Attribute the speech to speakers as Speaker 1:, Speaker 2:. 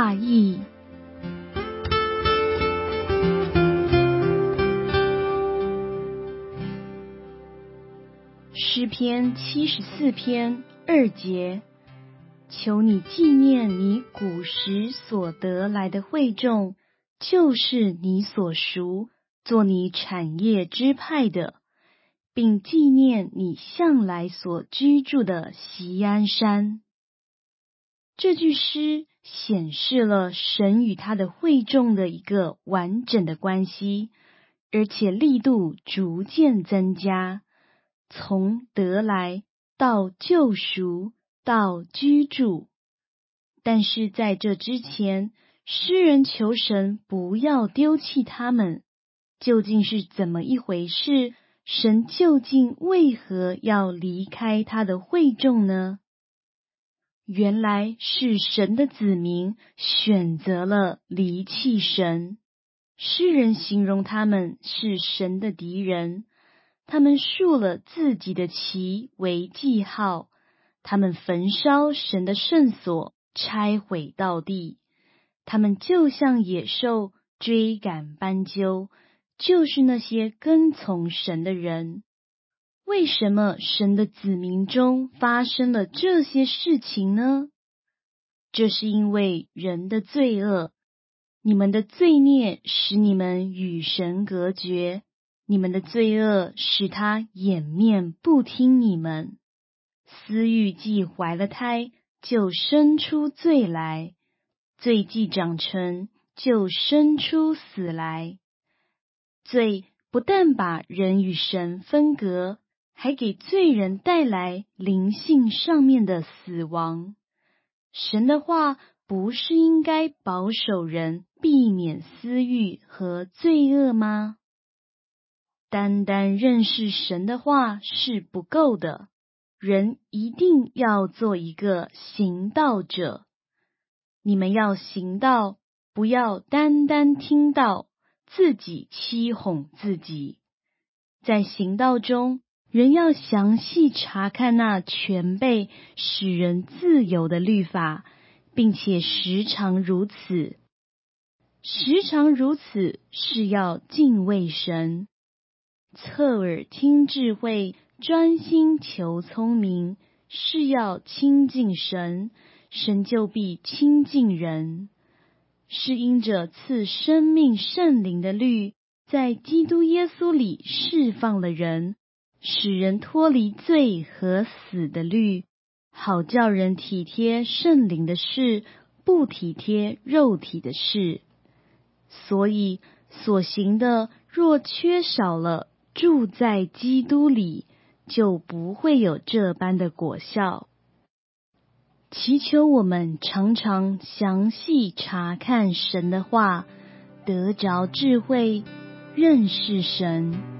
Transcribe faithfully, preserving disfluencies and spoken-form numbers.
Speaker 1: 话译。诗篇七十四篇二节，求你纪念你古时所得来的会众，就是你所赎做你产业支派的，并纪念你向来所居住的锡安山。这句诗显示了神与他的会众的一个完整的关系，而且力度逐渐增加，从得来到救赎到居住。但是在这之前，诗人求神不要丢弃他们，究竟是怎么一回事？神究竟为何要离开他的会众呢？原来是神的子民选择了离弃神。诗人形容他们是神的敌人，他们竖了自己的旗为记号，他们焚烧神的圣所，拆毁到地。他们就像野兽追赶斑鸠，就是那些跟从神的人。为什么神的子民中发生了这些事情呢？这是因为人的罪恶，你们的罪孽使你们与神隔绝，你们的罪恶使他掩面不听你们。私欲既怀了胎，就生出罪来，罪既长成，就生出死来。罪不但把人与神分隔，还给罪人带来灵性上面的死亡。神的话不是应该保守人避免私欲和罪恶吗？单单认识神的话是不够的，人一定要做一个行道者。你们要行道，不要单单听道，自己欺哄自己。在行道中，人要详细查看那全备使人自由的律法，并且时常如此。时常如此是要敬畏神，侧耳听智慧，专心求聪明，是要亲近神，神就必亲近人。是因着赐生命圣灵的律，在基督耶稣里释放了人，使人脱离罪和死的律，好叫人体贴圣灵的事，不体贴肉体的事。所以所行的若缺少了住在基督里，就不会有这般的果效。祈求我们常常详细查看神的话，得着智慧，认识神。